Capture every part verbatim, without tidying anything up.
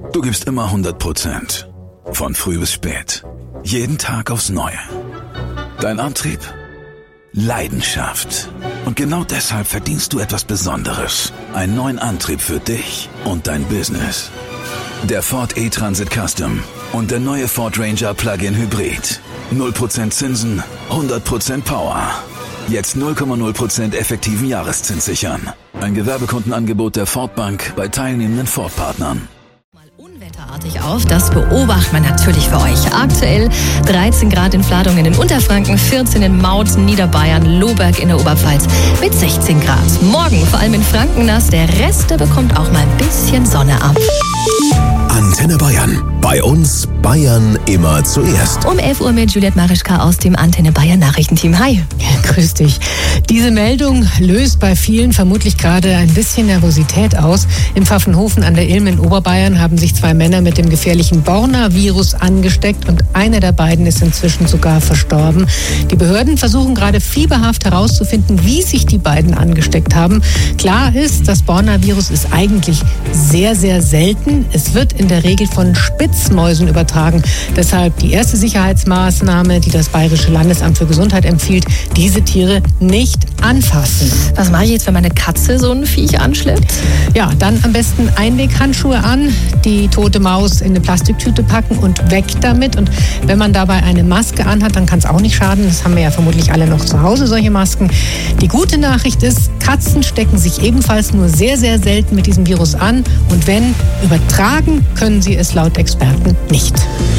Du gibst immer hundert Prozent. Von früh bis spät. Jeden Tag aufs Neue. Dein Antrieb? Leidenschaft. Und genau deshalb verdienst du etwas Besonderes. Einen neuen Antrieb für dich und dein Business. Der Ford E-Transit Custom und der neue Ford Ranger Plug-in Hybrid. null Prozent Zinsen, hundert Prozent Power. Jetzt null Komma null Prozent effektiven Jahreszins sichern. Ein Gewerbekundenangebot der Ford Bank bei teilnehmenden Ford-Partnern. Unwetterartig auf, das beobachtet man natürlich für euch. Aktuell dreizehn Grad in Fladungen in Unterfranken, vierzehn in Mauten, Niederbayern, Lohberg in der Oberpfalz mit sechzehn Grad. Morgen vor allem in Franken nass, der Rest, der bekommt auch mal ein bisschen Sonne ab. Antenne Bayern. Bei uns Bayern immer zuerst. Um elf Uhr mit Juliette Marischka aus dem Antenne Bayern Nachrichtenteam. Hi. Ja, grüß dich. Diese Meldung löst bei vielen vermutlich gerade ein bisschen Nervosität aus. Im Pfaffenhofen an der Ilm in Oberbayern haben sich zwei Männer mit dem gefährlichen Borna-Virus angesteckt und einer der beiden ist inzwischen sogar verstorben. Die Behörden versuchen gerade fieberhaft herauszufinden, wie sich die beiden angesteckt haben. Klar ist, das Borna-Virus ist eigentlich sehr, sehr selten. Es wird in der Regel von Spitzmäusen übertragen. Deshalb die erste Sicherheitsmaßnahme, die das Bayerische Landesamt für Gesundheit empfiehlt, diese Tiere nicht anfassen. Was mache ich jetzt, wenn meine Katze so ein Viech anschleppt? Ja, dann am besten Einweghandschuhe an, die tote Maus in eine Plastiktüte packen und weg damit. Und wenn man dabei eine Maske anhat, dann kann es auch nicht schaden. Das haben wir ja vermutlich alle noch zu Hause, solche Masken. Die gute Nachricht ist, Katzen stecken sich ebenfalls nur sehr, sehr selten mit diesem Virus an. Und wenn, übertragen können sie es laut Experten nicht.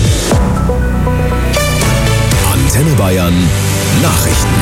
Antenne Bayern Nachrichten.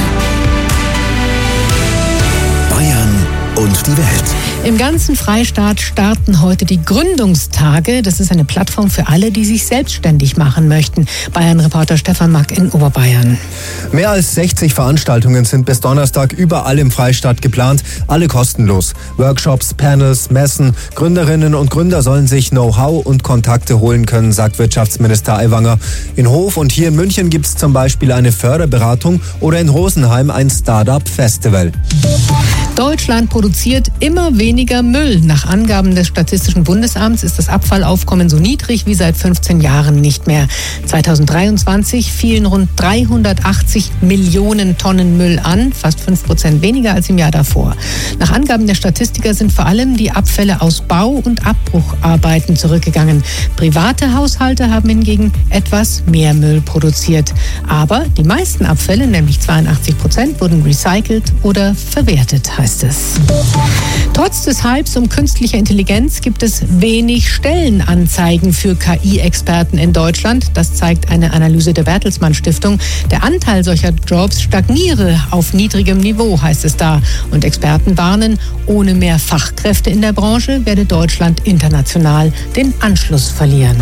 Bayern und die Welt. Im ganzen Freistaat starten heute die Gründungstage. Das ist eine Plattform für alle, die sich selbstständig machen möchten. Bayern-Reporter Stefan Mack in Oberbayern. Mehr als sechzig Veranstaltungen sind bis Donnerstag überall im Freistaat geplant, alle kostenlos. Workshops, Panels, Messen, Gründerinnen und Gründer sollen sich Know-how und Kontakte holen können, sagt Wirtschaftsminister Aiwanger. In Hof und hier in München gibt es zum Beispiel eine Förderberatung oder in Rosenheim ein Start-up-Festival. Deutschland produziert immer weniger Müll. Nach Angaben des Statistischen Bundesamts ist das Abfallaufkommen so niedrig wie seit fünfzehn Jahren nicht mehr. zweitausenddreiundzwanzig fielen rund dreihundertachtzig Millionen Tonnen Müll an, fast fünf Prozent weniger als im Jahr davor. Nach Angaben der Statistiker sind vor allem die Abfälle aus Bau- und Abbrucharbeiten zurückgegangen. Private Haushalte haben hingegen etwas mehr Müll produziert. Aber die meisten Abfälle, nämlich zweiundachtzig Prozent, wurden recycelt oder verwertet, heißt es. Trotz des Hypes um künstliche Intelligenz gibt es wenig Stellenanzeigen für K I-Experten in Deutschland. Das zeigt eine Analyse der Bertelsmann Stiftung. Der Anteil solcher Jobs stagniere auf niedrigem Niveau, heißt es da. Und Experten warnen, ohne mehr Fachkräfte in der Branche werde Deutschland international den Anschluss verlieren.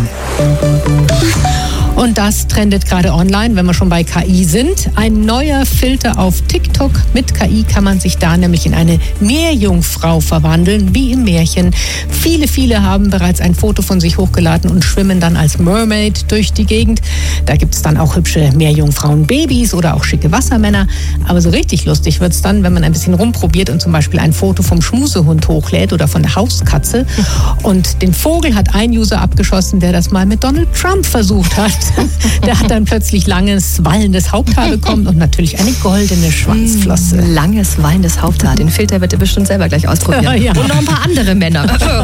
Und das trendet gerade online, wenn wir schon bei K I sind. Ein neuer Filter auf TikTok. Mit K I kann man sich da nämlich in eine Meerjungfrau verwandeln, wie im Märchen. Viele, viele haben bereits ein Foto von sich hochgeladen und schwimmen dann als Mermaid durch die Gegend. Da gibt es dann auch hübsche Meerjungfrauen-Babys oder auch schicke Wassermänner. Aber so richtig lustig wird es dann, wenn man ein bisschen rumprobiert und zum Beispiel ein Foto vom Schmusehund hochlädt oder von der Hauskatze. Und den Vogel hat ein User abgeschossen, der das mal mit Donald Trump versucht hat. Der hat dann plötzlich langes, wallendes Haupthaar bekommen und natürlich eine goldene Schwanzflosse. Langes, wallendes Haupthaar. Den Filter wird er bestimmt selber gleich ausprobieren. Ja, ja. Und noch ein paar andere Männer.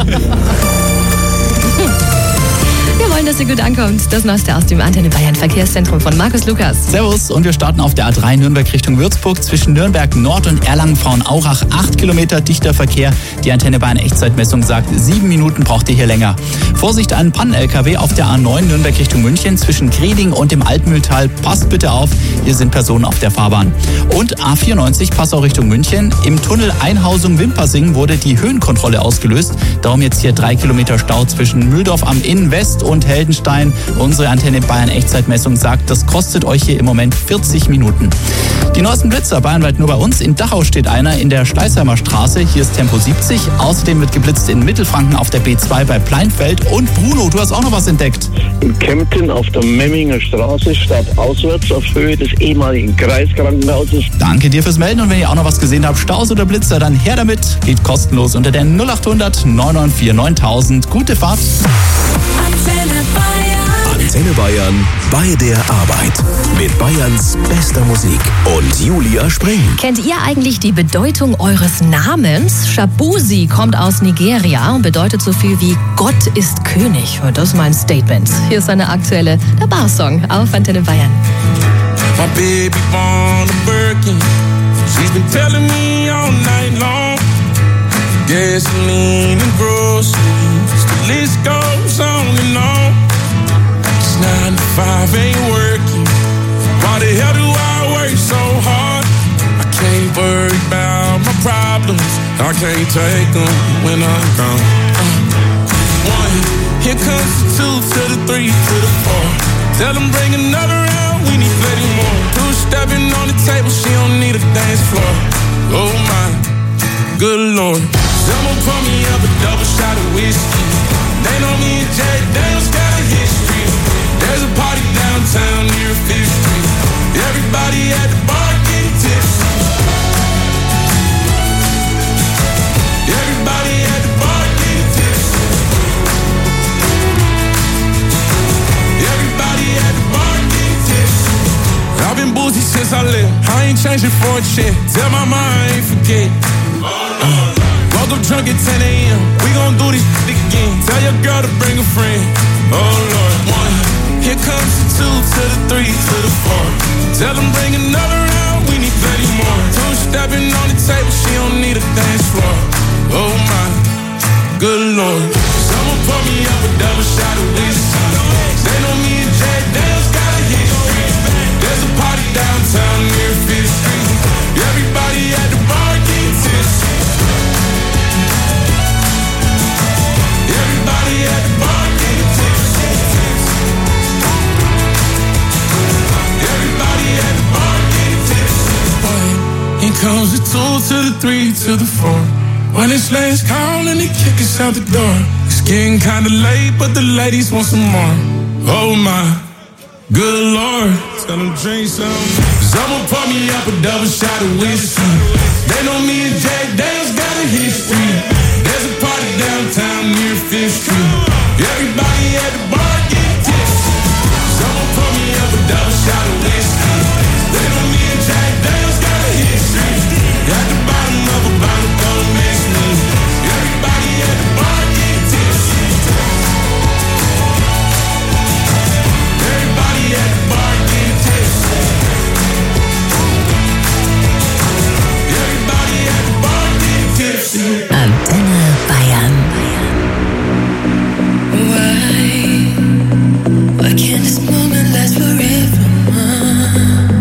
Wir wollen, dass ihr gut ankommt. Das Neueste aus dem Antenne Bayern Verkehrszentrum von Markus Lukas. Servus, und wir starten auf der A drei Nürnberg Richtung Würzburg. Zwischen Nürnberg Nord und Erlangen-Frauenaurach acht Kilometer dichter Verkehr. Die Antenne Bayern Echtzeitmessung sagt, sieben Minuten braucht ihr hier länger. Vorsicht, einen Pannen-L K W auf der A neun Nürnberg Richtung München. Zwischen Greding und dem Altmühltal. Passt bitte auf, hier sind Personen auf der Fahrbahn. Und A vierundneunzig Passau Richtung München. Im Tunnel Einhausung-Wimpersing wurde die Höhenkontrolle ausgelöst. Darum jetzt hier drei Kilometer Stau zwischen Mühldorf am Inn West und Heldenstein. Unsere Antenne Bayern Echtzeitmessung sagt, das kostet euch hier im Moment vierzig Minuten. Die neuesten Blitzer bayernweit nur bei uns. In Dachau steht einer in der Steißheimer Straße. Hier ist Tempo siebzig. Außerdem wird geblitzt in Mittelfranken auf der B zwei bei Pleinfeld. Und Bruno, du hast auch noch was entdeckt. In Kempten auf der Memminger Straße, stadtauswärts auf Höhe des ehemaligen Kreiskrankenhauses. Danke dir fürs Melden. Und wenn ihr auch noch was gesehen habt, Staus oder Blitzer, dann her damit. Geht kostenlos unter der null acht hundert neun neun vier neuntausend. Gute Fahrt. Antenne Bayern bei der Arbeit. Mit Bayerns bester Musik und Julia Spring. Kennt ihr eigentlich die Bedeutung eures Namens? Shabuzi kommt aus Nigeria und bedeutet so viel wie Gott ist König. Und das ist mein Statement. Hier ist eine aktuelle der Bar-Song auf Antenne Bayern. My baby born a Birkin. She's been telling me all night long. Gasoline and groceries, the list goes on and on. It's nine to five, ain't working. Why the hell do I work so hard? I can't worry about my problems. I can't take them when I'm gone. Uh, one, here comes the two to the three to the four. Tell them bring another round, we need plenty more. Two stepping on the table, she don't need a dance floor. Oh my, good Lord. Someone pour me up a double shot of whiskey. They know me and Jack Daniels got a history. There's a party downtown near Fifth Street. Everybody at the bar getting tipsy. Everybody at the bar getting tipsy. Everybody at the bar getting tipsy. I've been boozy since I left. I ain't changing for a check. Tell my mom I ain't forget. Uh. Woke up drunk at ten a.m. We gon' do this shit again. Tell your girl to bring a friend. Oh Lord, one. Here comes the two to the three to the four. Tell them bring another round. We need plenty more. Two stepping on the table. She don't need a dance floor. Oh my, good Lord. Someone pour me up a double shot of whiskey. They know me and Jack Daniels got a history. There's a party downtown near Fifth Street. Everybody at the bar getting tipsy. Everybody at the bar getting tipsy. Everybody at the bar getting tipsy. Here comes the two to the three to the four. When it's last call and they kick us out the door. It's getting kinda late, but the ladies want some more. Oh my, good Lord. Tell them drink some. Someone pour me up a double shot of whiskey. They know me and Jack Daniels got a history. There's a party downtown near Fifth Street. Everybody at the bar getting tipsy. Someone pour me up a double shot of whiskey. They know me and Jack Daniels got a history. At the bottom of a bottle, don't miss me. Everybody at the bar getting tipsy. Everybody at the bar getting tipsy. Everybody at the bar getting tipsy. Antenne Bayern. Why, why can't this moment last forever?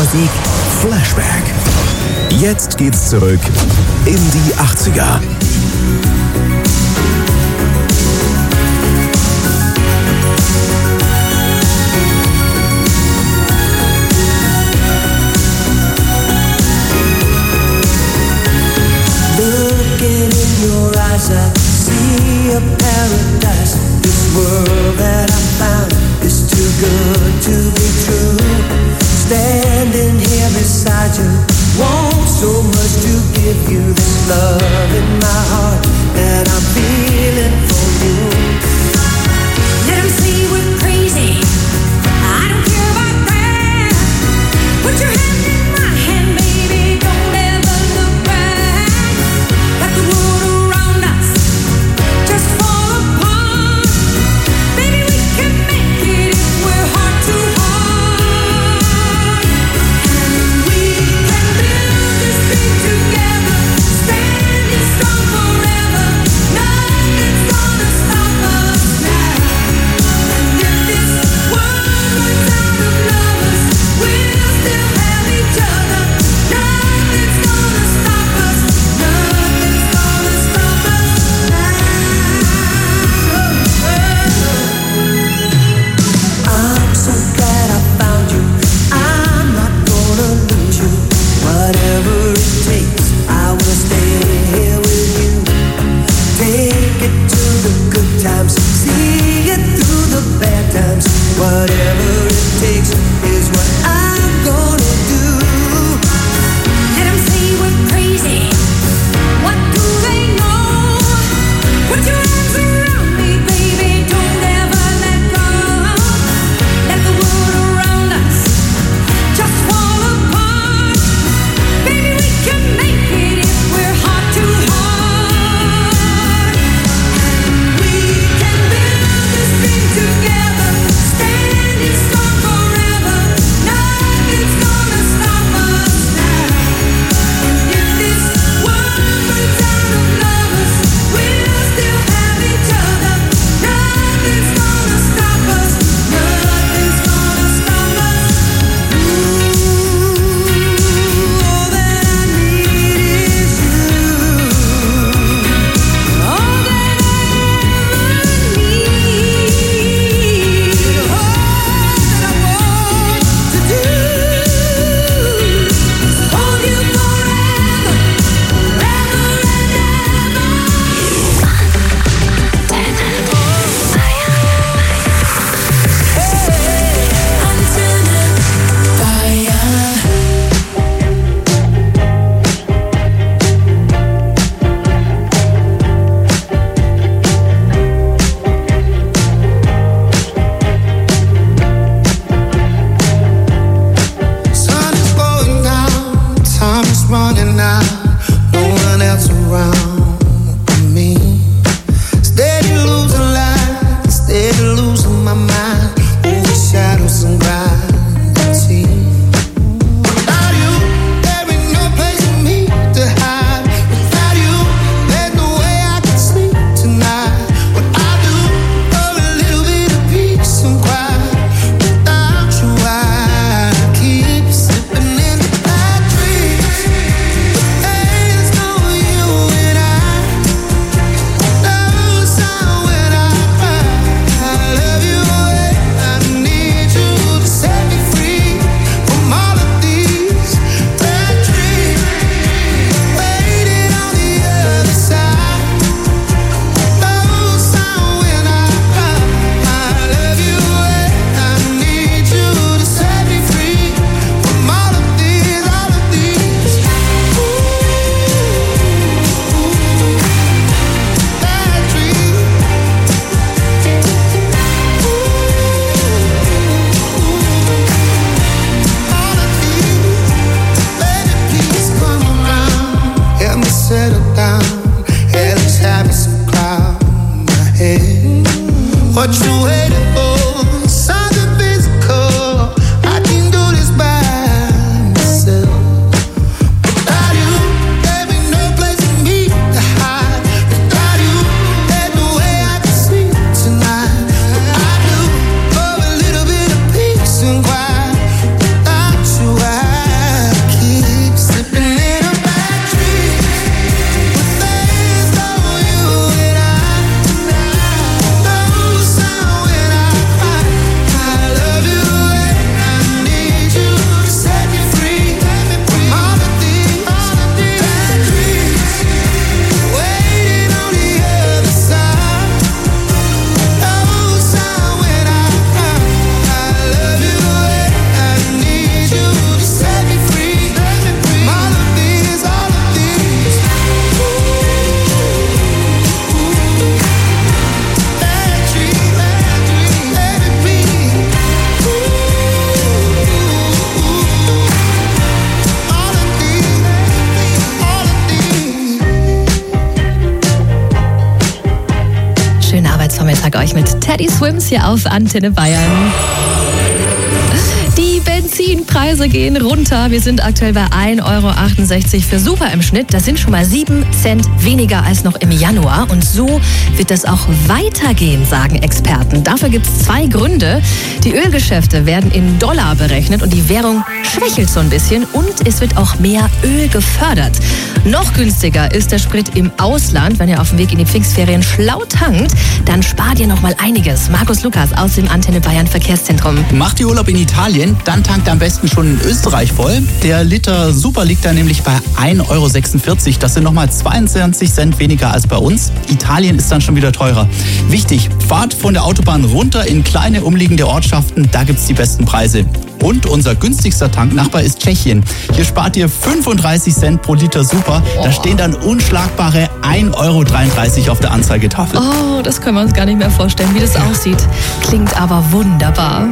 Musik Flashback. Jetzt geht's zurück in die achtziger. Looking in your eyes, I see a paradise. This world that I found is too good to be true. Standing here beside you, want so much to give you this love in my heart that I'm feeling for you. Let 'em say we're crazy, I don't care about that. Put your hand in my hand, baby, don't ever look back. Let the world around us just fall apart. Baby, we can make it if we're heart to heart. And we can build this thing together, standing strong forever. Nothing's gonna stop us now. And if this world runs out of lovers, we'll still have each other. Nothing's gonna stop us. Nothing's gonna stop us now. I'm so glad I found you. I'm not gonna lose you. Whatever it takes, I will stay here with you. Take it to the good times, see it through the bad times. Whatever it takes is what I'm gonna do. Let 'em say we're crazy. What do they know? Put your arms around me, baby, don't ever let go. Let the world around us just fall apart. Baby, we can make it if we're heart to heart. And we can build this thing together, standing strong forever. Nothing's gonna stop us now. And if this world runs out of lovers, we'll still have each other. Nothing's gonna stop us. Nothing's gonna stop us. Ooh, all that I need is you. All that I ever need. All that I want to do is hold you forever, forever and ever. Sun is going down, time is running out. No one else around but me. Steady losing light, steady losing my mind. Over shadows and gravity. Without you, there ain't no place for me to hide. Without you, there's no way I can sleep tonight. What I do for a little bit of peace and quiet. Without you, I keep slipping into bad dreams. Hey, there's no you and I. No sound when I cry. I love you away. I need you to set me free from all of these bad dreams. Waiting on the other side. No sound when I cry. I love you away. I need you to set me free from all of these, all of these. Ooh, bad dreams. All of these. Baby, please come around. Help me settle down. At least have me some cloud in my head. What you waiting for? Something physical. I can do this by myself. Without you, there ain't no place for me to hide. Without you, there's no way I can sleep tonight. What I do for a little bit of peace and quiet. Without you, I Vormittag euch mit Teddy Swims hier auf Antenne Bayern. Die Benzinpreise gehen runter. Wir sind aktuell bei ein Euro achtundsechzig für Super im Schnitt. Das sind schon mal sieben Cent weniger als noch im Januar. Und so wird es auch weitergehen, sagen Experten. Dafür gibt es zwei Gründe. Die Ölgeschäfte werden in Dollar berechnet und die Währung schwächelt so ein bisschen. Und es wird auch mehr Öl gefördert. Noch günstiger ist der Sprit im Ausland. Wenn ihr auf dem Weg in die Pfingstferien schlau tankt, dann spart ihr noch mal einiges. Markus Lukas aus dem Antenne Bayern Verkehrszentrum. Macht ihr Urlaub in Italien? Dann tankt am besten schon in Österreich voll. Der Liter Super liegt da nämlich bei ein Euro sechsundvierzig. Das sind nochmal zweiundzwanzig Cent weniger als bei uns. Italien ist dann schon wieder teurer. Wichtig, fahrt von der Autobahn runter in kleine umliegende Ortschaften. Da gibt's die besten Preise. Und unser günstigster Tanknachbar ist Tschechien. Hier spart ihr fünfunddreißig Cent pro Liter Super. Da stehen dann unschlagbare ein Euro dreiunddreißig auf der Anzeigetafel. Oh, das können wir uns gar nicht mehr vorstellen, wie das aussieht. Klingt aber wunderbar.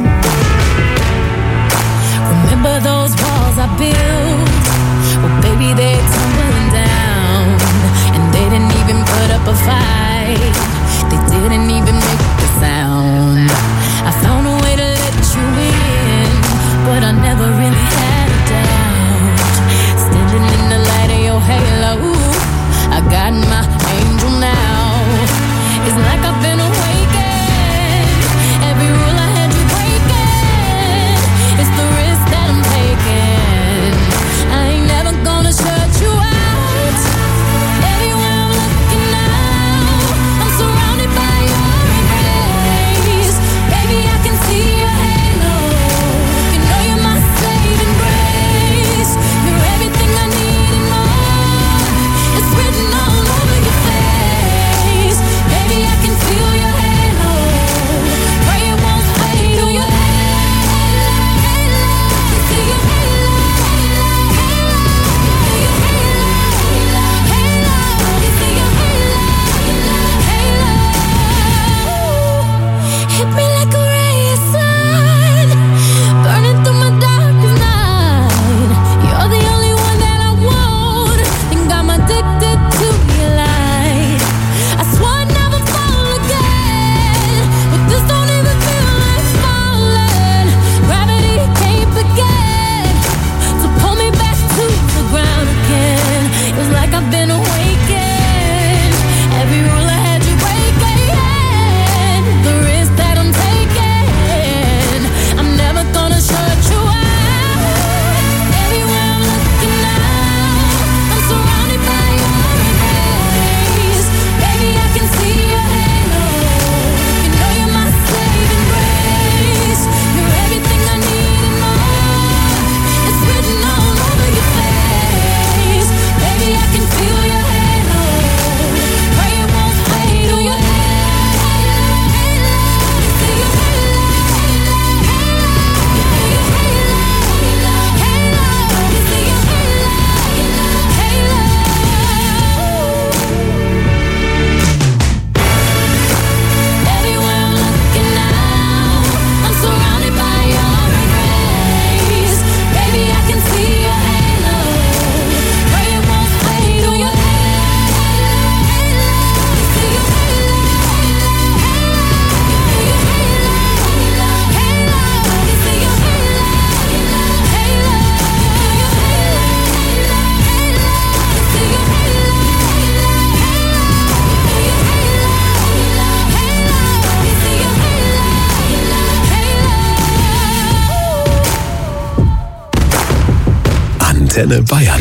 Remember those walls I built? Well, baby, they're tumbling down. And they didn't even put up a fight. They didn't even make a sound. I found a way to let you in, but I never really had a doubt. Standing in the light of your halo, I got my angel now. It's like I've been awakened. Every rule I had you breaking. It's the risk that I'm taking. I ain't never gonna shut you out. Everywhere I'm looking now, I'm surrounded by your embrace. Baby, I can see your halo. You know you're my saving grace. You're everything I need and more. It's written all over your face. Baby, I can feel your halo. Pray it won't fade. Oh, your hit me like a ray of sun, burning through my darkest night. You're the only one that I want. Think I'm addicted to your light. I swore I'd never fall again, but this don't even feel like falling. Gravity can't begin to pull me back to the ground again. It's like I've been awakened. Every rule I had you breaking. The risk that I'm taking, I'm never gonna shut you out. Everywhere I'm looking now, I'm surrounded by your embrace. Baby, I can see your halo. You know you're my saving grace. You're everything I need and more. It's written all over your face. Baby, I can feel your halo. Pray it won't fade. Oh, your everywhere I'm looking now, I'm surrounded by your embrace. Baby, I can see your halo. Pray it won't fade. Oh, your Antenne Bayern.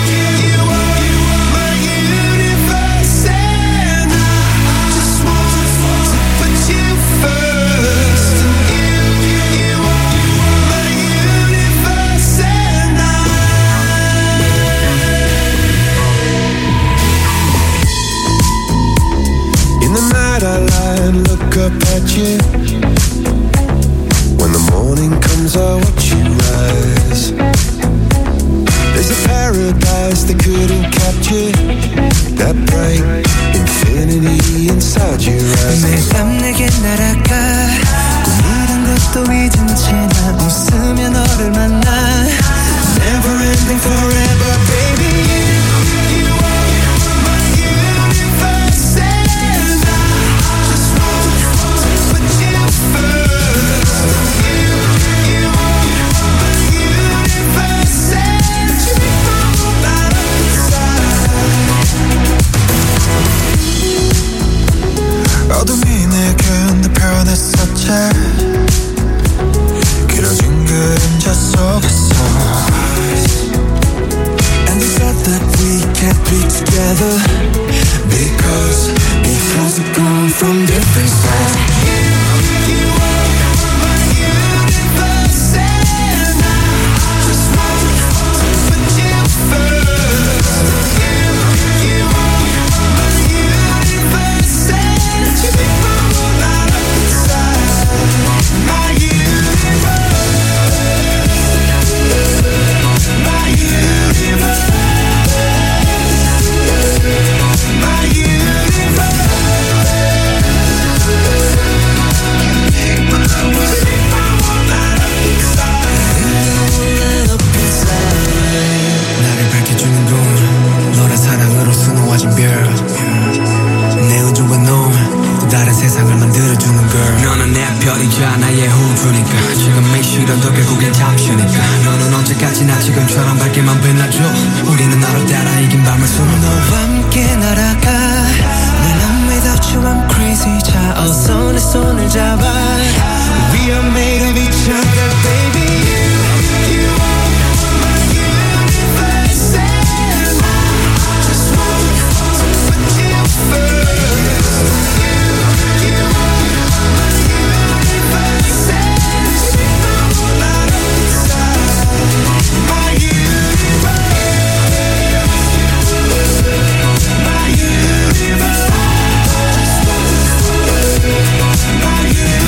In the night I lie and look up at you. When the morning comes I watch you rise. There's a paradise be together, because, because we come from different sides. You, you are my universe, and I just want to put you first. You, you are my universe, and you make my world light up inside. My universe, my universe, my universe. 나를 밝혀주는 건 너란 사랑으로 수놓아진 별. 내 우주와 너 또 다른 세상을 만들어주는 girl. 너는 내 별이자 나의 호주니까 지금의 시련도 결국엔 잠시니까 너는 언제까지나 지금처럼 밝게만 빛나줘. 우리는 너를 따라 이긴 밤을 수놓아 너와 함께 날아가. When I'm without you I'm crazy. 자 어서 내 손을 잡아. We are made of each other baby. You, you are my universe, and I just want to put you first. You, you are my universe, and you make my world light up inside. My universe, my universe, my universe.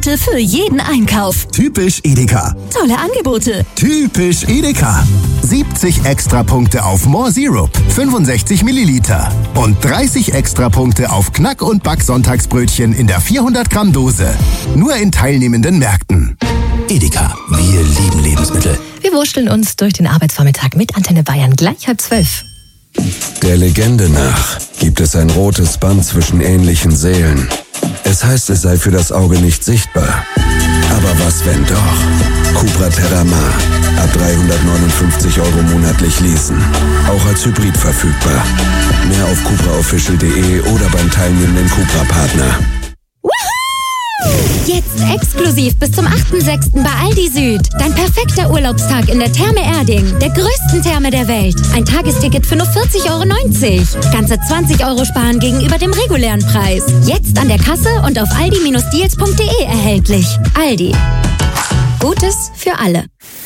Angebote für jeden Einkauf. Typisch Edeka. Tolle Angebote. Typisch Edeka. siebzig Extrapunkte auf More Syrup, fünfundsechzig Milliliter. Und dreißig Extrapunkte auf Knack- und Back-Sonntagsbrötchen in der vierhundert Gramm Dose. Nur in teilnehmenden Märkten. Edeka, wir lieben Lebensmittel. Wir wurschteln uns durch den Arbeitsvormittag mit Antenne Bayern gleich halb zwölf. Der Legende nach gibt es ein rotes Band zwischen ähnlichen Seelen. Es heißt, es sei für das Auge nicht sichtbar. Aber was wenn doch? Cupra Terramar. Ab dreihundertneunundfünfzig Euro monatlich leasen. Auch als Hybrid verfügbar. Mehr auf cupra official punkt de oder beim teilnehmenden Cupra-Partner. Jetzt exklusiv bis zum achten sechsten bei Aldi Süd. Dein perfekter Urlaubstag in der Therme Erding, der größten Therme der Welt. Ein Tagesticket für nur vierzig Euro neunzig. Ganze zwanzig Euro sparen gegenüber dem regulären Preis. Jetzt an der Kasse und auf aldi deals punkt de erhältlich. Aldi. Gutes für alle.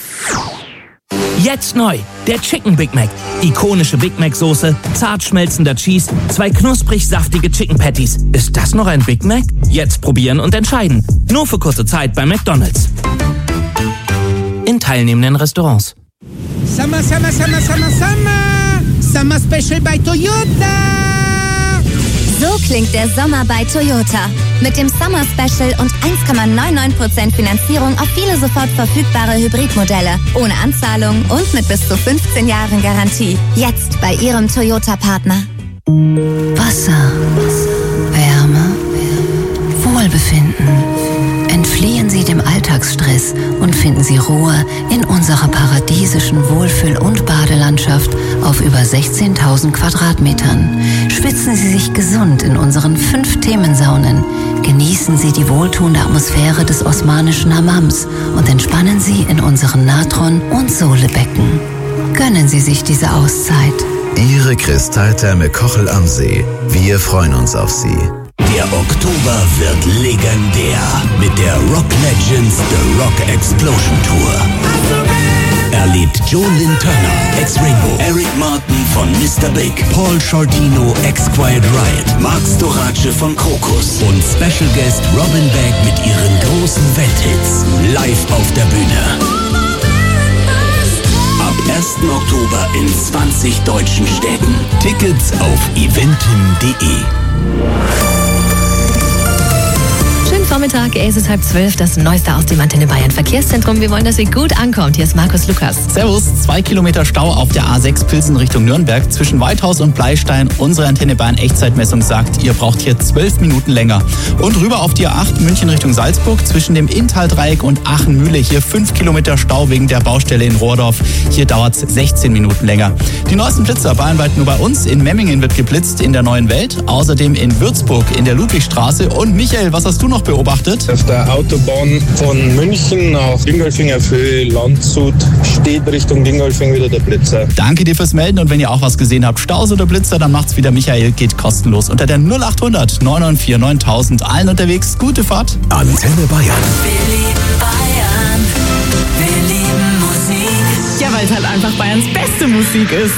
Jetzt neu, der Chicken Big Mac. Ikonische Big Mac Soße, zart schmelzender Cheese, zwei knusprig saftige Chicken Patties. Ist das noch ein Big Mac? Jetzt probieren und entscheiden. Nur für kurze Zeit bei McDonald's. In teilnehmenden Restaurants. Summer, Summer, Summer, Summer, Summer. Summer Special bei Toyota. So klingt der Sommer bei Toyota. Mit dem Summer Special und eins Komma neunundneunzig Prozent Finanzierung auf viele sofort verfügbare Hybridmodelle. Ohne Anzahlung und mit bis zu fünfzehn Jahren Garantie. Jetzt bei Ihrem Toyota-Partner. Wasser, Wärme, Wohlbefinden. Entfliehen Sie dem Alltagsstress und finden Sie Ruhe in unserer paradiesischen Wohlfühl- und Badelandschaft auf über sechzehntausend Quadratmetern. Schwitzen Sie sich gesund in unseren fünf Themensaunen. Genießen Sie die wohltuende Atmosphäre des osmanischen Hammams und entspannen Sie in unseren Natron- und Sohlebecken. Gönnen Sie sich diese Auszeit. Ihre Kristalltherme Kochel am See. Wir freuen uns auf Sie. Der Oktober wird legendär mit der Rock Legends The Rock Explosion Tour. Erlebt Joe Lynn Turner, ex-Rainbow, Eric Martin von Mister Big, Paul Shortino, ex-Quiet Riot, Mark Storace von Krokus und Special Guest Robin Beck mit ihren großen Welthits live auf der Bühne. Ab ersten Oktober in zwanzig deutschen Städten. Tickets auf eventim punkt de. Schönen Vormittag, es ist halb zwölf, das Neueste aus dem Antenne Bayern Verkehrszentrum. Wir wollen, dass ihr gut ankommt. Hier ist Markus Lukas. Servus, zwei Kilometer Stau auf der A sechs Pilsen Richtung Nürnberg zwischen Weithaus und Bleistein. Unsere Antenne Bayern Echtzeitmessung sagt, ihr braucht hier zwölf Minuten länger. Und rüber auf die A acht München Richtung Salzburg zwischen dem Inntaldreieck und Aachen-Mühle. Hier fünf Kilometer Stau wegen der Baustelle in Rohrdorf. Hier dauert es sechzehn Minuten länger. Die neuesten Blitzer bayernweit nur bei uns. In Memmingen wird geblitzt in der Neuen Welt. Außerdem in Würzburg in der Ludwigstraße. Und Michael, was hast du noch beobachtet? Auf der Autobahn von München nach Dingolfing auf Höhe Landshut steht Richtung Dingolfing wieder der Blitzer. Danke dir fürs Melden und wenn ihr auch was gesehen habt, Staus oder Blitzer, dann macht's wieder Michael, geht kostenlos unter der null acht hundert neun neun vier neuntausend. Allen unterwegs, gute Fahrt. Antenne Bayern. Wir lieben Bayern, wir lieben Musik. Ja, weil es halt einfach Bayerns beste Musik ist.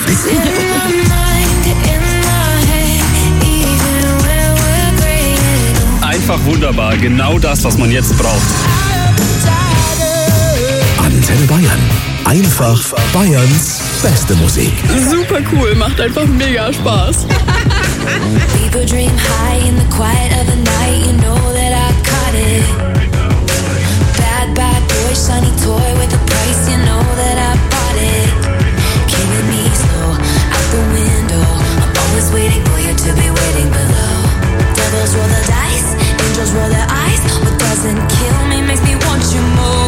Einfach wunderbar, genau das, was man jetzt braucht. Antenne Bayern. Einfach Bayerns beste Musik. Super cool, macht einfach mega Spaß. People dream high in the quiet of the night. You know that I caught it. Bad, bad boy, shiny toy with a price. You know that I bought it. Killing me slow, out the window. I'm always waiting for you to be waiting below. Devils roll the dice, angels roll their eyes. What doesn't kill me makes me want you more.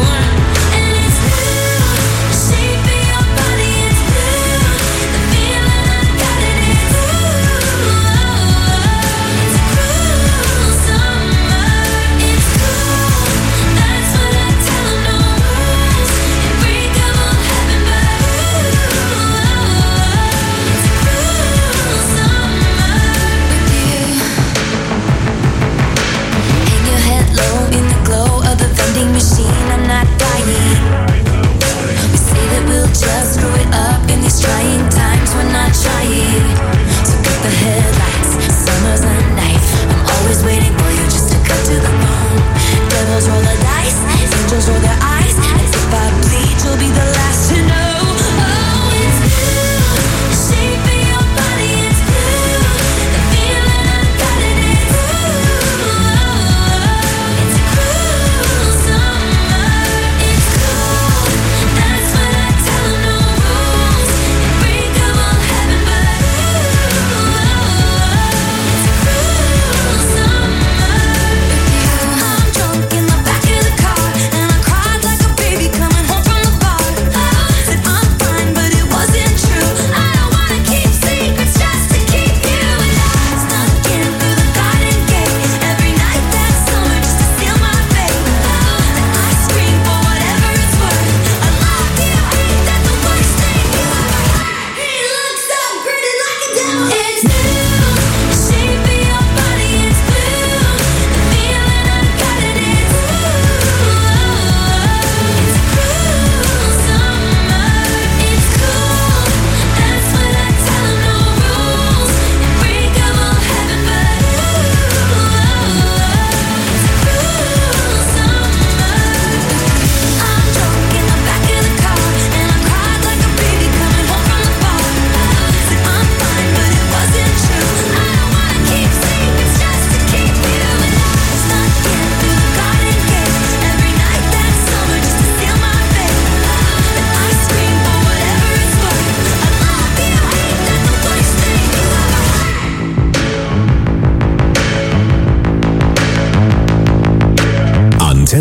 Cool.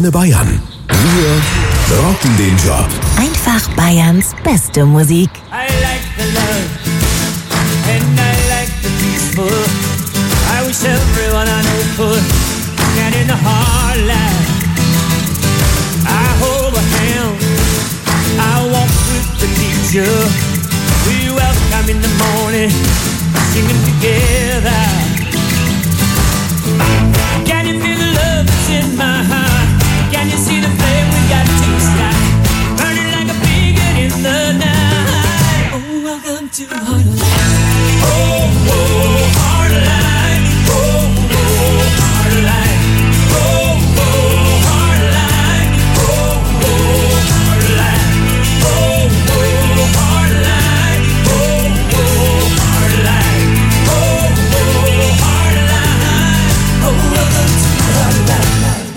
Antenne Bayern. Wir rocken den Job. Einfach Bayerns beste Musik. I like the love, and I like the peaceful. I wish everyone I know could stand in the hard light. I hold a hand, I walk with the teacher. We welcome in the morning, singing together. Can you feel the love that's in my heart? Can you see the flame we got to start? Burning like a beacon in the night. Oh, welcome to Heartline. Oh, oh, Heartline. Oh, oh, Heartline. Oh, oh, Heartline. Oh, oh, Heartline. Oh, oh, Heartline. Oh, oh, Heartline. Oh, oh, Heartline. Oh, welcome to Heartline.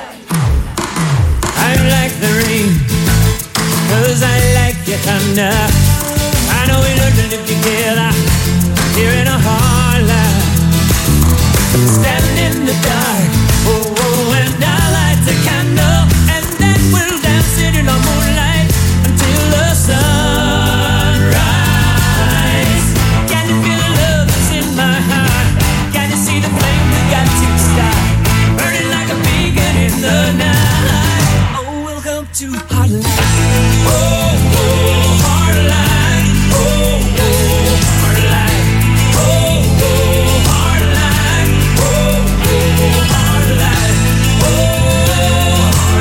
I like the rain, 'cause I like your thunder. I know we learned to live together here in a hard life. Stand in the dark, oh, oh, and I'll light a candle, and then we'll dance it in the moonlight until the sunrise. Can you feel the love that's in my heart? Can you see the flame we got to start? Burning like a beacon in the night. Oh, welcome to Heartline. Oh, oh, Heartline. Oh, oh, Heartline. Oh, oh, Heartline. Oh, oh, Heartline. Oh,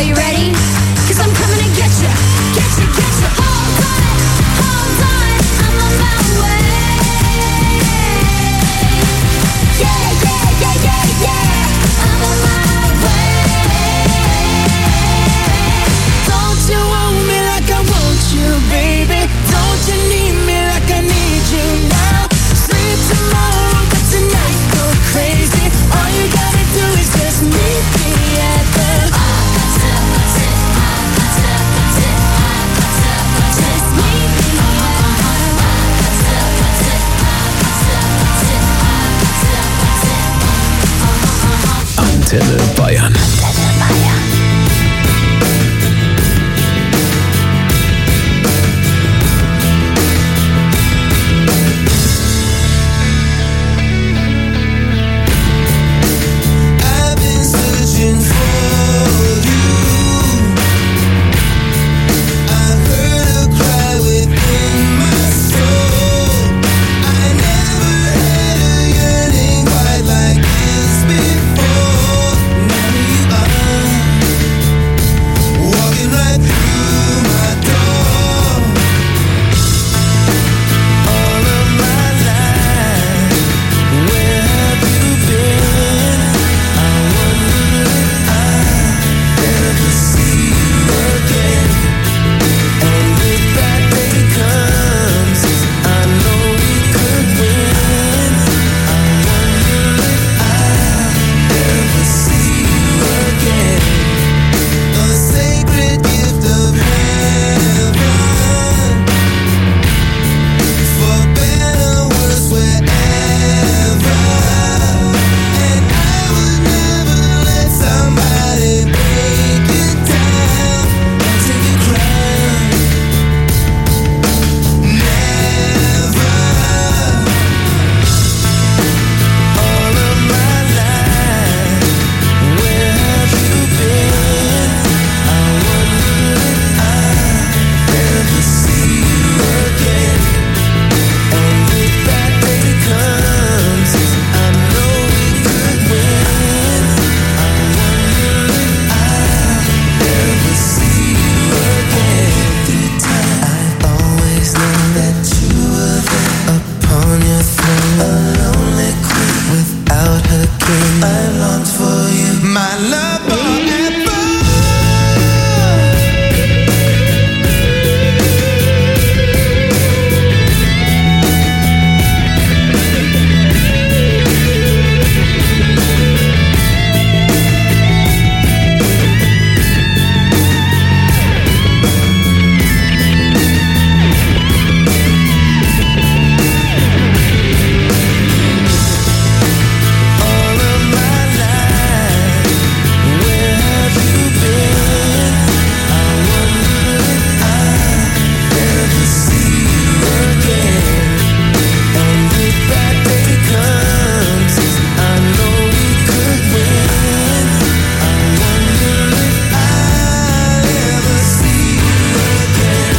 Are you ready? Cause I'm coming to get you, get you, get you. Hold on, hold on, I'm on my way. Yeah, yeah, yeah, yeah, yeah, I'm on my way. Don't you want me like I want you, baby? Don't you need me like I need you now? Sleep tomorrow, but tonight go crazy. All you gotta do is just meet me at the Antenne Bayern. I've been searching for you. I heard a cry within my soul. I never had a yearning quite like this before. Now you are walking right through my door. All of my life, where have you been? I wonder if I'll ever see you again. And if that day comes, I know we could win. I wonder if I'll ever see you again. A sacred gift of heaven, for better or worse, wherever. And I would never let somebody break you down and take your crown. Never. All of my life, where have you been? I wonder if I'll ever see you again. And if that day comes, I know we could win. I wonder if I'll ever see you again. Through time, I've always known that you were there upon your throne, a lonely queen without her king. I longed for you, my love forever. All of my life, where have you been? I wonder if I'll ever see you again. And if that day comes, I know we could win. I wonder if I'll ever see you again.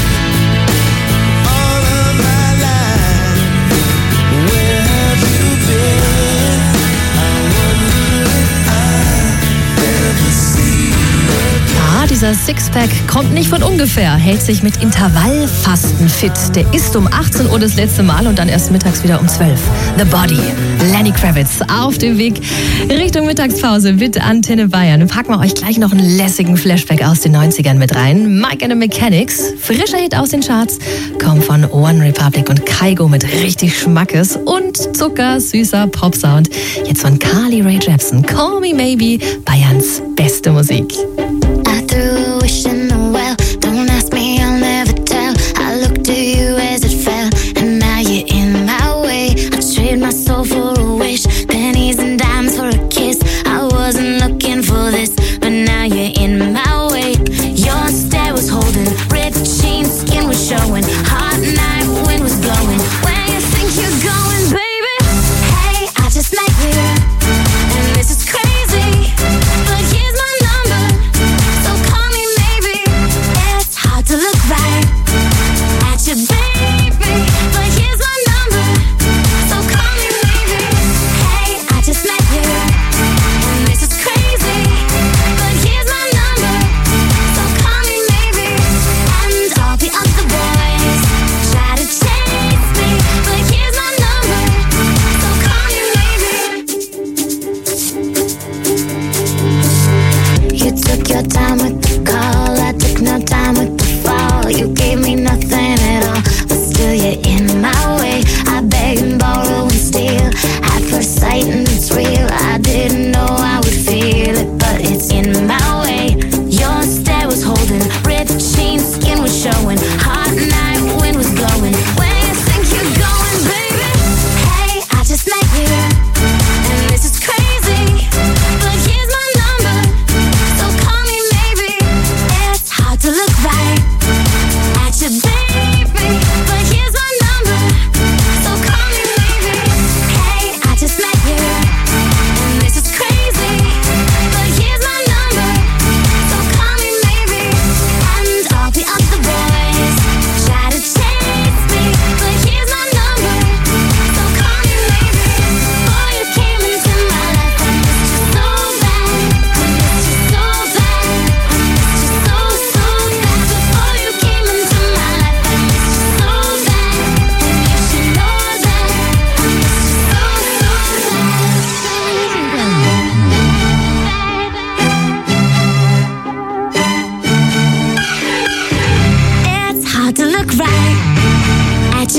All of my life, where have you been? I wonder if I'll ever see you again. Ja, dieser Sixpack kommt nicht von ungefähr, hält sich mit Intervallfasten fit. Der isst um achtzehn Uhr das letzte Mal und dann erst mittags wieder um zwölf. The Body, Lenny Kravitz, auf dem Weg Richtung Mittagspause mit Antenne Bayern. Packen wir euch gleich noch einen lässigen Flashback aus den neunzigern mit rein. Mike and the Mechanics, frischer Hit aus den Charts, kommt von One Republic und Kygo mit richtig Schmackes und Zucker, süßer Popsound. Jetzt von Carly Rae Jepsen, Call Me Maybe, Bayerns beste Musik. I threw a wish in the well. Don't ask me, I'll never tell. I looked to you as it fell, and now you're in my way. I trade my soul for a wish, pennies and dimes for a kiss. I wasn't looking for this, but now you're in my way. Your stare was holding, red jeans, skin was showing. Hot night, wind was blowing. Where you think you're going, baby? Hey, I just met you, and this is crazy. But here's my number.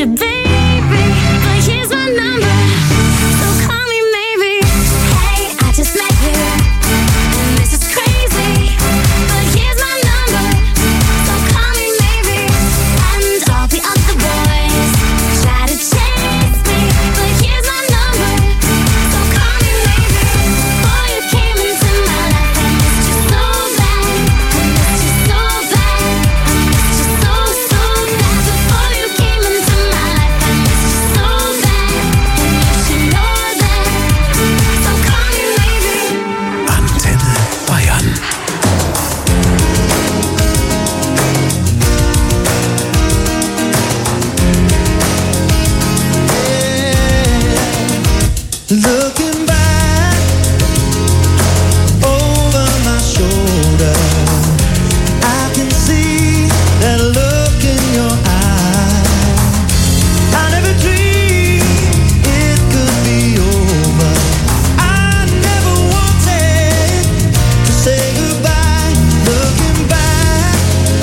you, baby, but here's my number, so call me maybe. Hey, I just met you, and this is crazy, but here's my number, so call me maybe. And all the other boys try to chase me, but here's my number, so call me maybe. Boy, you came into my life, I missed you so bad, I missed you so bad, I missed you so, so bad. Before you came into my life, I missed you so bad, and you should know that, so call me maybe. Antenne Bayern. Looking back over my shoulder, I can see that look in your eye. I never dreamed it could be over. I never wanted to say goodbye. Looking back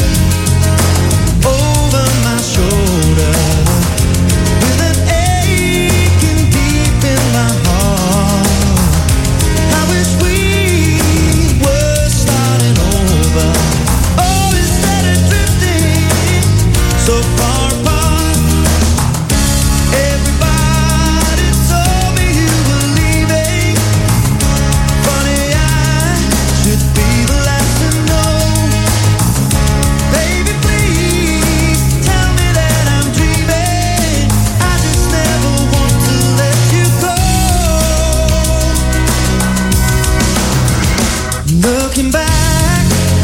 over my shoulder, with an aching deep in my heart. I wish we were starting over. Oh, instead of drifting so far apart. Everybody told me you were leaving. Funny, I should be the last to know. Baby, please tell me that I'm dreaming. I just never want to let you go. Looking back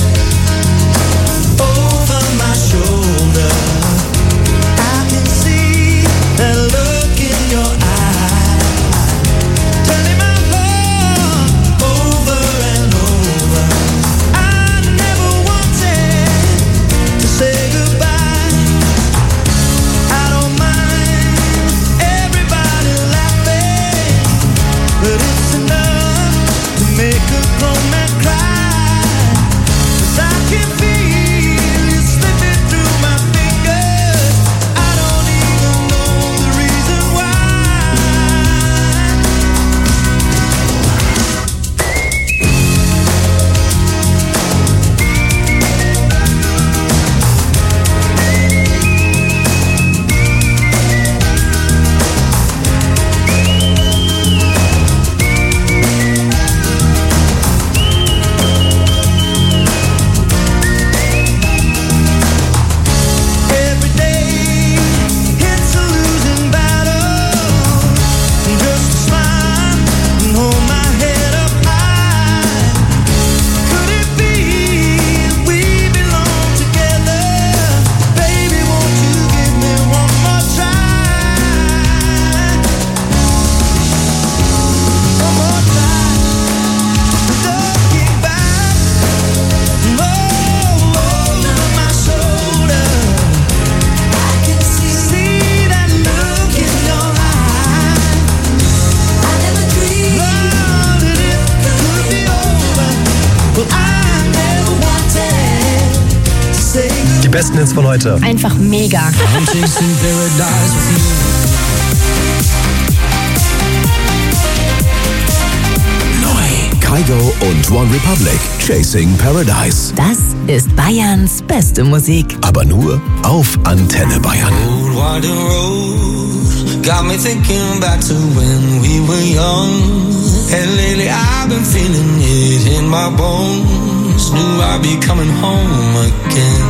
over my shoulder, I can see that look in your eye, turning my heart over and over. I never wanted to say goodbye. I don't mind everybody laughing, but it's enough to make a grown man cry. 'Cause I can feel you slipping through my fingers. I don't even know the reason why. Every day it's a losing battle. Just smile and hold my head up high. Could it be we belong together? Baby, won't you give me one more try? One more time. Looking back over my shoulder, I can see, see that look in your eye. I never dreamed that it could be over. Well, I never wanted to say Die besten Hits von heute. Einfach mega. I'm chasing paradise with you. Kygo und One Republic, Chasing Paradise. Das ist Bayerns beste Musik. Aber nur auf Antenne Bayern. Old winding road got me thinking back to when we were young. And lately I've been feeling it in my bones. Knew I'd be coming home again.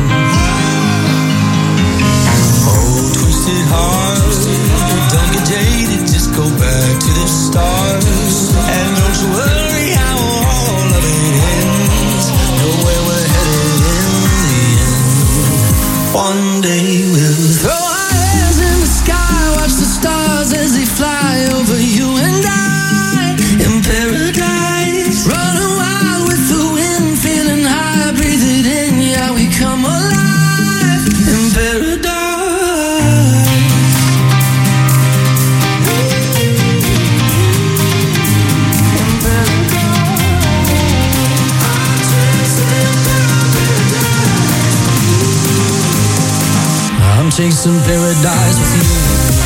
Oh, twisted heart, don't get jaded, just go back to the start. And don't you worry how all of it ends. Know where we're headed in the end. One day we'll throw our hands in the sky, watch the stars as they fly over you and I. In paradise, running wild with the wind, feeling high, breathe it in, yeah, we come alive. In paradise. chasing paradise with you.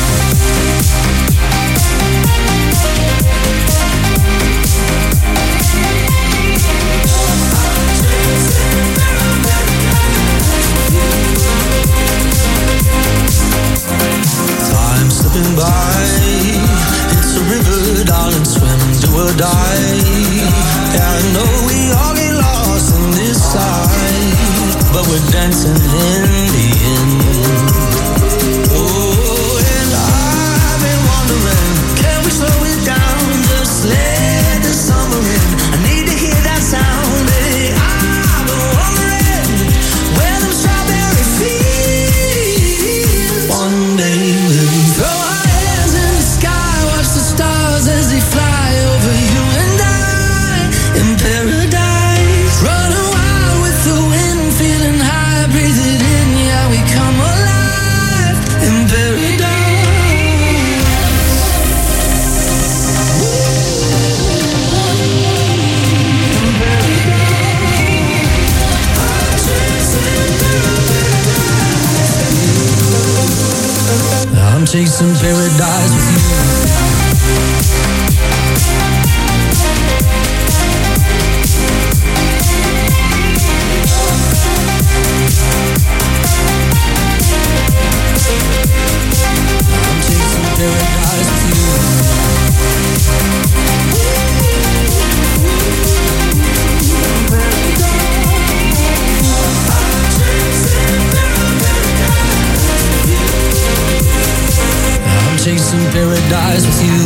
Time slipping by, it's a river, darling, swim, do or die. Yeah, I know we all get lost in this side, but we're dancing in the end. Oh, and I've been wondering, can we slow it down, just let the summer in? I need to hear that sound. Hey, I've been wondering where them strawberry fields. One day we'll throw our hands in the sky, watch the stars as they fly over you and I in paradise. Running wild with the wind, feeling high, breathe it in, yeah, we come alive in paradise. I'm chasing paradise with you. I'm chasing paradise with you. I'm chasing paradise with you.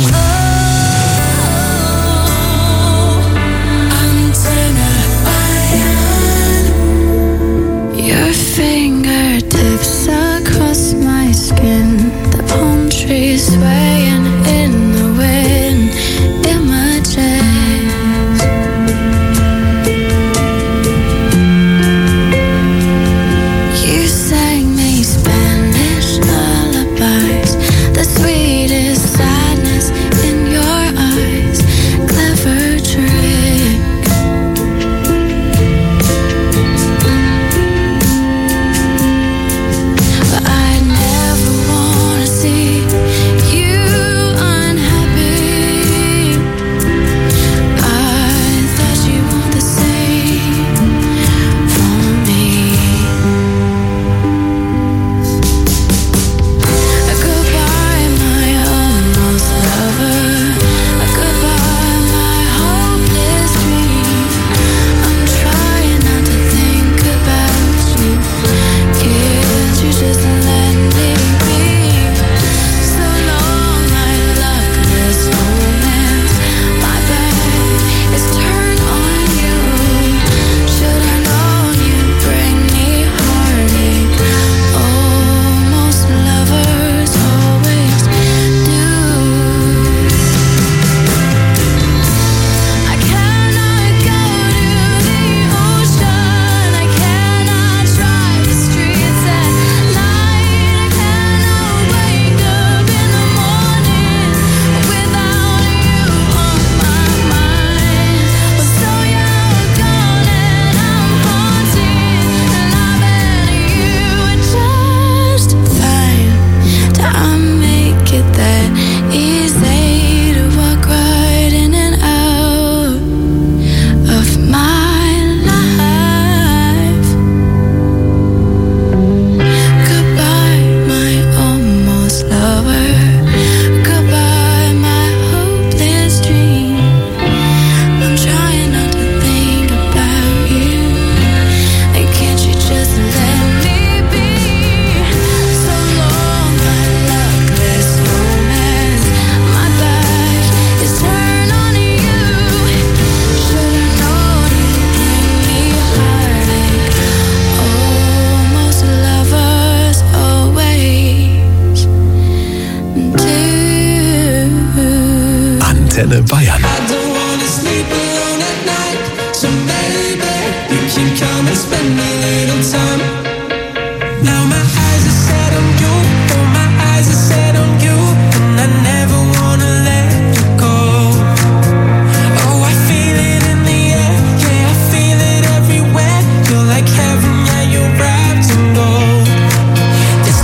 Your fingertips across my skin, the palm trees swaying in the wind, images. You sang me Spanish lullabies, the sweetest sadness in your eyes, clever trick. But I never wanna see you unhappy. I thought you want the same for me. Goodbye, my almost lover. Goodbye, my hopeless dream. I'm trying not to think about you. Can't you just let me be? So long, my luckless romance. My back is turned on you. Should I known you'd bring me heartache? Almost lovers always do. I cannot go to the ocean. I cannot drive the streets at night. I cannot wake up in the morning without you on my mind. Well, so you're gone and I'm haunted, and I bet you would just fine. I make it that easy to walk right in and out of my life. Goodbye, my almost lover. Goodbye, my hopeless dream. I'm trying not to think about you. And can't you just let me be? So long, my luckless romance. My back is turned on you. Should I known you'd bring me heartache? Almost lovers always do. Antenne Bayern. I don't wanna sleep alone at night, so maybe you can come and spend a little time. Now my eyes are set on you, oh my eyes are set on you, and I never wanna let you go. Oh, I feel it in the air, yeah, I feel it everywhere. You're like heaven, yeah, you're wrapped in gold. There's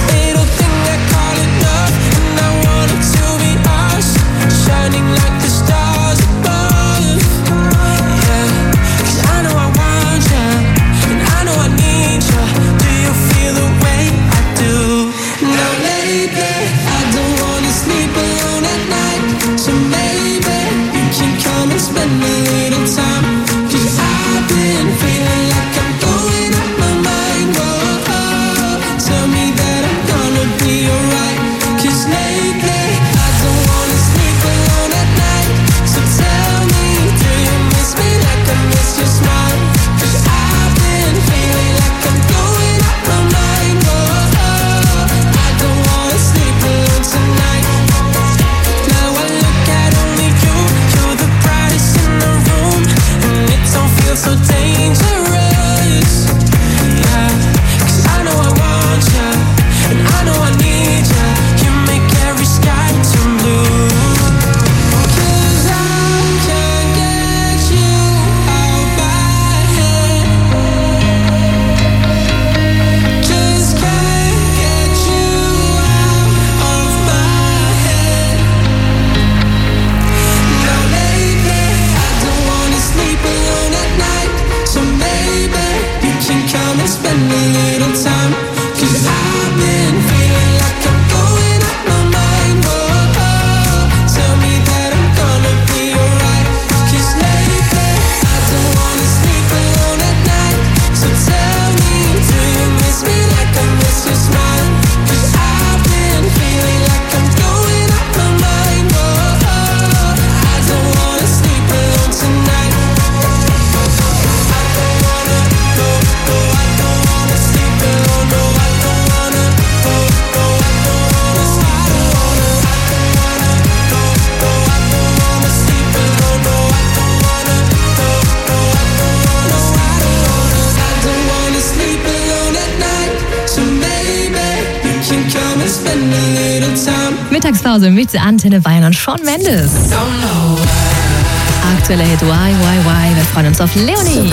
Mittagspause mit Antenne Bayern und Shawn Mendes. Aktueller Hit Why, Why, Why. Wir freuen uns auf Leonie.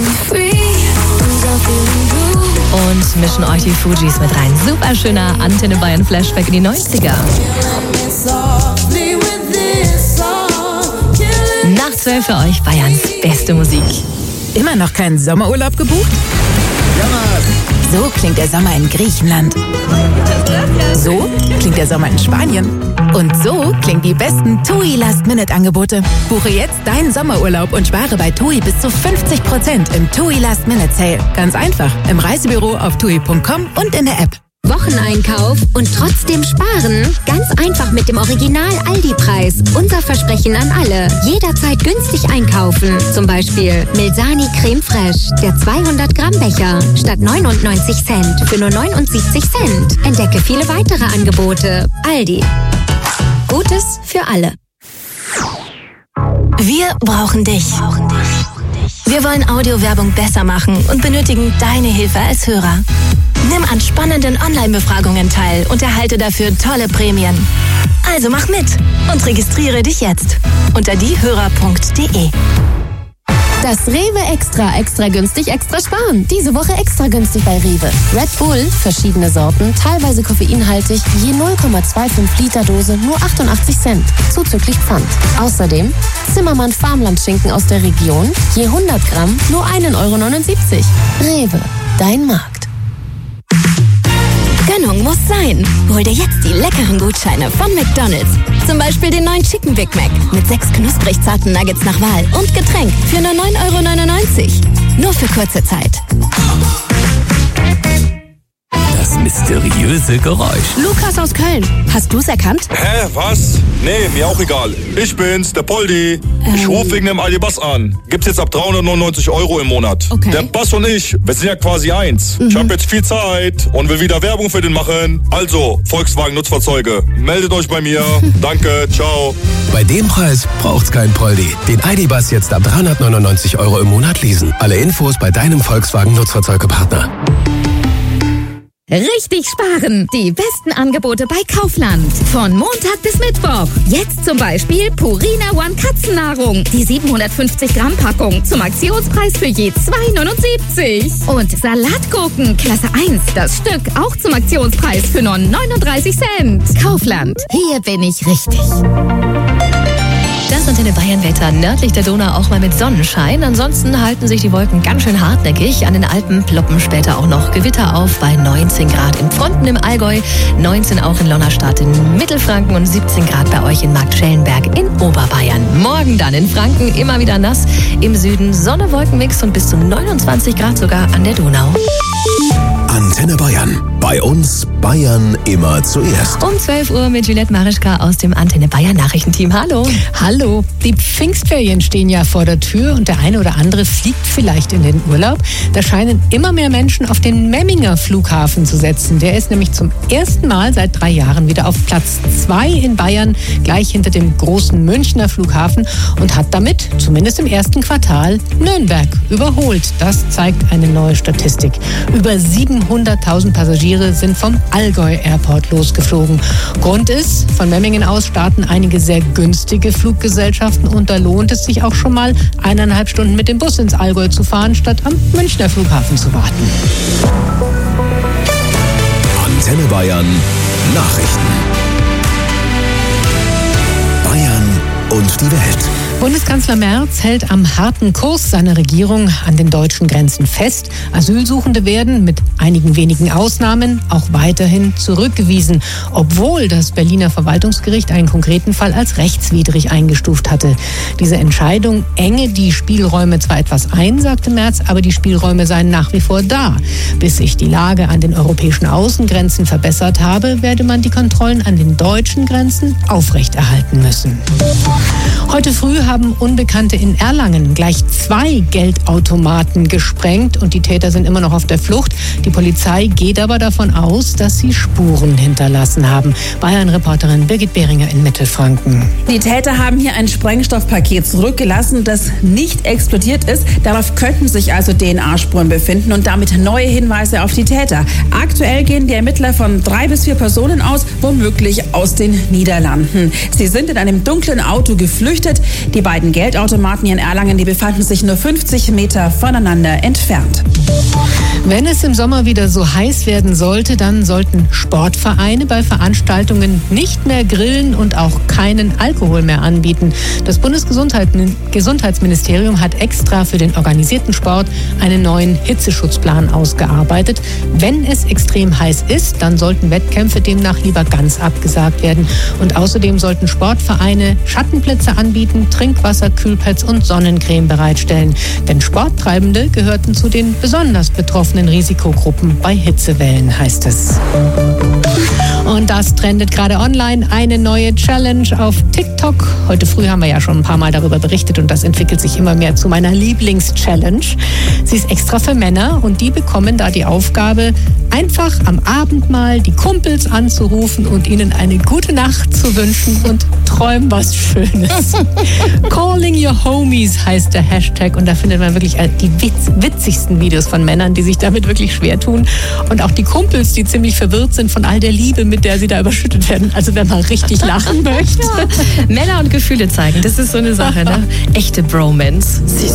Und mischen euch die Fujis mit rein. Super schöner Antenne Bayern Flashback in die neunziger. Nach zwölf für euch Bayerns beste Musik. Immer noch keinen Sommerurlaub gebucht? So klingt der Sommer in Griechenland. So klingt der Sommer in Spanien. Und so klingen die besten TUI Last-Minute-Angebote. Buche jetzt deinen Sommerurlaub und spare bei TUI bis zu fünfzig Prozent im TUI Last-Minute-Sale. Ganz einfach im Reisebüro auf tui punkt com und in der App. Wocheneinkauf und trotzdem sparen? Ganz einfach mit dem Original-Aldi-Preis. Unser Versprechen an alle. Jederzeit günstig einkaufen. Zum Beispiel Milsani Creme Fraiche, der zweihundert Gramm Becher. Statt neunundneunzig Cent für nur neunundsiebzig Cent. Entdecke viele weitere Angebote. Aldi. Gutes für alle. Wir brauchen dich. Wir wollen Audiowerbung besser machen und benötigen deine Hilfe als Hörer. Nimm an spannenden Online-Befragungen teil und erhalte dafür tolle Prämien. Also mach mit und registriere dich jetzt unter diehörer punkt de. Das Rewe Extra, extra günstig, extra sparen. Diese Woche extra günstig bei Rewe. Red Bull, verschiedene Sorten, teilweise koffeinhaltig, je null Komma fünfundzwanzig Liter Dose, nur achtundachtzig Cent, zuzüglich Pfand. Außerdem Zimmermann Farmlandschinken aus der Region, je hundert Gramm, nur ein Euro neunundsiebzig. Rewe, dein Markt. Gönnung muss sein. Hol dir jetzt die leckeren Gutscheine von McDonald's. Zum Beispiel den neuen Chicken Big Mac mit sechs knusprig zarten Nuggets nach Wahl und Getränk für nur neun Euro neunundneunzig. Nur für kurze Zeit. Das mysteriöse Geräusch. Lukas aus Köln. Hast du's erkannt? Hä, was? Nee, mir auch egal. Ich bin's, der Poldi. Ähm. Ich rufe wegen dem Aldi Bass an. Gibt's jetzt ab dreihundertneunundneunzig Euro im Monat. Okay. Der Bass und ich, wir sind ja quasi eins. Mhm. Ich habe jetzt viel Zeit und will wieder Werbung für den machen. Also, Volkswagen Nutzfahrzeuge, meldet euch bei mir. Danke, ciao. Bei dem Preis braucht's kein Poldi. Den Aldi Bass jetzt ab dreihundertneunundneunzig Euro im Monat leasen. Alle Infos bei deinem Volkswagen Nutzfahrzeugepartner. Richtig sparen! Die besten Angebote bei Kaufland. Von Montag bis Mittwoch. Jetzt zum Beispiel Purina One Katzennahrung. Die siebenhundertfünfzig Gramm Packung zum Aktionspreis für je zwei neunundsiebzig. Und Salatgurken Klasse eins. Das Stück auch zum Aktionspreis für nur neununddreißig Cent. Kaufland. Hier bin ich richtig. Das Antenne Bayern Wetter. Nördlich der Donau auch mal mit Sonnenschein. Ansonsten halten sich die Wolken ganz schön hartnäckig. An den Alpen ploppen später auch noch Gewitter auf bei neunzehn Grad in Pfronten im Allgäu, neunzehn auch in Lonnerstadt in Mittelfranken und siebzehn Grad bei euch in Marktschellenberg in Oberbayern. Morgen dann in Franken immer wieder nass. Im Süden Sonne, Wolkenmix und bis zu neunundzwanzig Grad sogar an der Donau. Antenne Bayern. Bei uns Bayern immer zuerst. Um zwölf Uhr mit Juliette Marischka aus dem Antenne Bayern Nachrichtenteam. Hallo. Hallo. Die Pfingstferien stehen ja vor der Tür und der eine oder andere fliegt vielleicht in den Urlaub. Da scheinen immer mehr Menschen auf den Memminger Flughafen zu setzen. Der ist nämlich zum ersten Mal seit drei Jahren wieder auf Platz zwei in Bayern, gleich hinter dem großen Münchner Flughafen und hat damit, zumindest im ersten Quartal, Nürnberg überholt. Das zeigt eine neue Statistik. Über siebenhunderttausend Passagiere sind vom Allgäu Airport losgeflogen. Grund ist, von Memmingen aus starten einige sehr günstige Fluggesellschaften und da lohnt es sich auch schon mal, eineinhalb Stunden mit dem Bus ins Allgäu zu fahren, statt am Münchner Flughafen zu warten. Antenne Bayern Nachrichten. Bayern und die Welt. Bundeskanzler Merz hält am harten Kurs seiner Regierung an den deutschen Grenzen fest. Asylsuchende werden mit einigen wenigen Ausnahmen auch weiterhin zurückgewiesen, obwohl das Berliner Verwaltungsgericht einen konkreten Fall als rechtswidrig eingestuft hatte. Diese Entscheidung enge die Spielräume zwar etwas ein, sagte Merz, aber die Spielräume seien nach wie vor da. Bis sich die Lage an den europäischen Außengrenzen verbessert habe, werde man die Kontrollen an den deutschen Grenzen aufrechterhalten müssen. Heute früh haben haben Unbekannte in Erlangen gleich zwei Geldautomaten gesprengt und die Täter sind immer noch auf der Flucht. Die Polizei geht aber davon aus, dass sie Spuren hinterlassen haben. Bayern-Reporterin Birgit Behringer in Mittelfranken. Die Täter haben hier ein Sprengstoffpaket zurückgelassen, das nicht explodiert ist. Darauf könnten sich also D N A-Spuren befinden und damit neue Hinweise auf die Täter. Aktuell gehen die Ermittler von drei bis vier Personen aus, womöglich aus den Niederlanden. Sie sind in einem dunklen Auto geflüchtet. Die beiden Geldautomaten hier in Erlangen, die befanden sich nur fünfzig Meter voneinander entfernt. Wenn es im Sommer wieder so heiß werden sollte, dann sollten Sportvereine bei Veranstaltungen nicht mehr grillen und auch keinen Alkohol mehr anbieten. Das Bundesgesundheitsministerium hat extra für den organisierten Sport einen neuen Hitzeschutzplan ausgearbeitet. Wenn es extrem heiß ist, dann sollten Wettkämpfe demnach lieber ganz abgesagt werden. Und außerdem sollten Sportvereine Schattenplätze anbieten, Trinkwasser, Kühlpads und Sonnencreme bereitstellen. Denn Sporttreibende gehörten zu den besonders betroffenen Risikogruppen bei Hitzewellen, heißt es. Und das trendet gerade online. Eine neue Challenge auf TikTok. Heute früh haben wir ja schon ein paar Mal darüber berichtet und das entwickelt sich immer mehr zu meiner Lieblings-Challenge. Sie ist extra für Männer und die bekommen da die Aufgabe, einfach am Abend mal die Kumpels anzurufen und ihnen eine gute Nacht zu wünschen und träumen was Schönes. Calling your homies heißt der Hashtag und da findet man wirklich die witz- witzigsten Videos von Männern, die sich damit wirklich schwer tun und auch die Kumpels, die ziemlich verwirrt sind von all der Liebe, mit der sie da überschüttet werden. Also wenn man richtig lachen möchte. Ja. Männer und Gefühle zeigen, das ist so eine Sache, ne? Echte Bromance. Süß.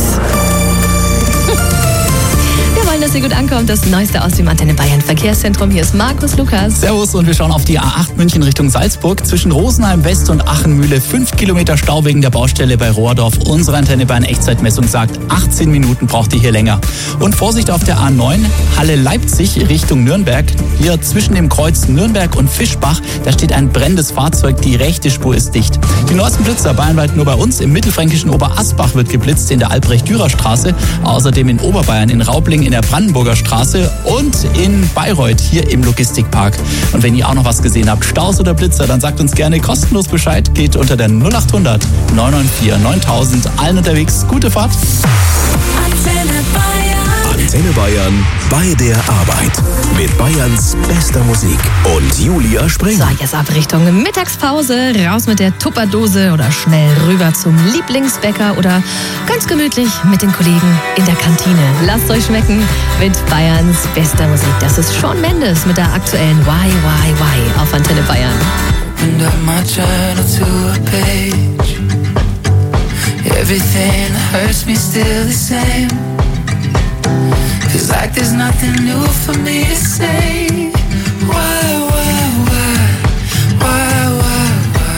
Wir wollen, dass ihr gut ankommt. Das Neueste aus dem Antenne Bayern Verkehrszentrum. Hier ist Markus Lukas. Servus und wir schauen auf die A acht München Richtung Salzburg. Zwischen Rosenheim West und Achenmühle fünf Kilometer Stau wegen der Baustelle bei Rohrdorf. Unsere Antenne Bayern Echtzeitmessung sagt, achtzehn Minuten braucht ihr hier länger. Und Vorsicht auf der A neun, Halle Leipzig Richtung Nürnberg. Hier zwischen dem Kreuz Nürnberg und Fischbach, da steht ein brennendes Fahrzeug. Die rechte Spur ist dicht. Die neuesten Blitzer bayernweit nur bei uns. Im mittelfränkischen Oberasbach wird geblitzt in der Albrecht-Dürer-Straße. Außerdem in Oberbayern, in Raubling, in der Brandenburger Straße und in Bayreuth hier im Logistikpark. Und wenn ihr auch noch was gesehen habt, Staus oder Blitzer, dann sagt uns gerne kostenlos Bescheid. Geht unter der null acht hundert neun neun vier neuntausend. Allen unterwegs, gute Fahrt. Antenne Bayern. Antenne Bayern bei der Arbeit. Mit Bayerns bester Musik und Julia Spring. So, jetzt ab Richtung Mittagspause. Raus mit der Tupperdose oder schnell rüber zum Lieblingsbäcker oder ganz gemütlich mit den Kollegen in der Kantine. Lasst euch schmecken mit Bayerns bester Musik. Das ist Shawn Mendes mit der aktuellen Why, Why, Why auf Antenne Bayern. And up my journal to a page. Everything that hurts me still the same. Feels like there's nothing new for me to say. Why, why, why, why, why,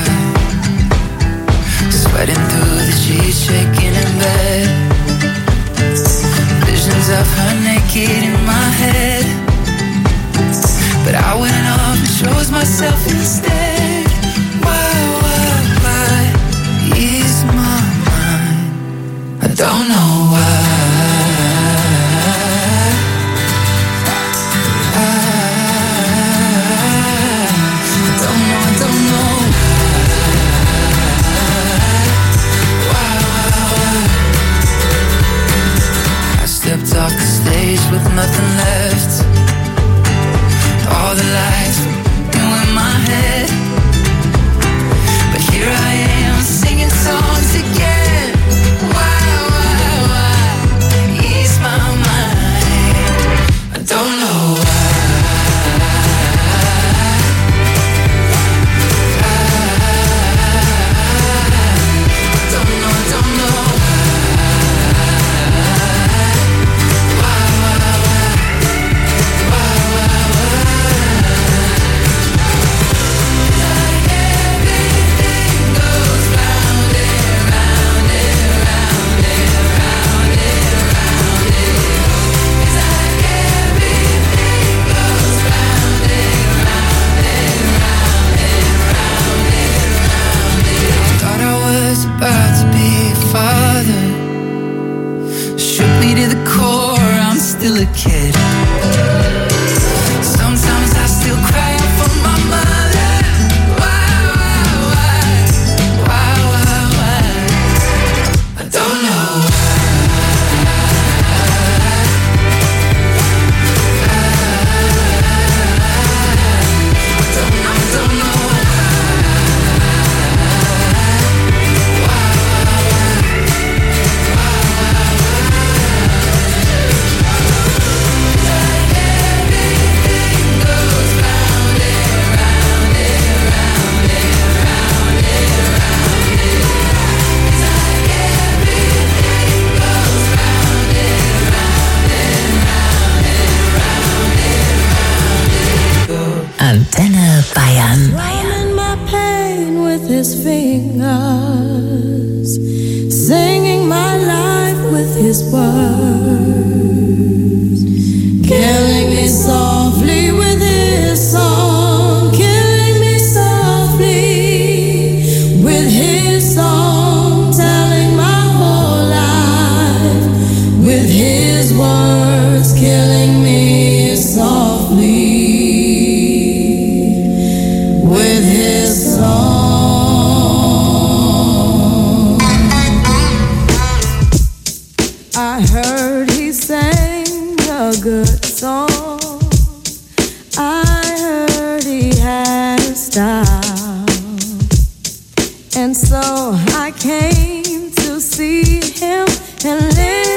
why? Sweating through the sheets, shaking in bed. Visions of her naked in my head. But I went off and chose myself instead. Why, why, why? Ease my mind. I don't know why. Stepped off the stage with nothing left. All the lights were in my head. But here I am singing songs again. Why, why, why? Ease my mind. I don't know why. I don't know, I don't know. words, killing me softly with his song, killing me softly with his song, telling my whole life with his words, killing me softly with his song. I heard he sang a good song. I heard he had a style. And so I came to see him and live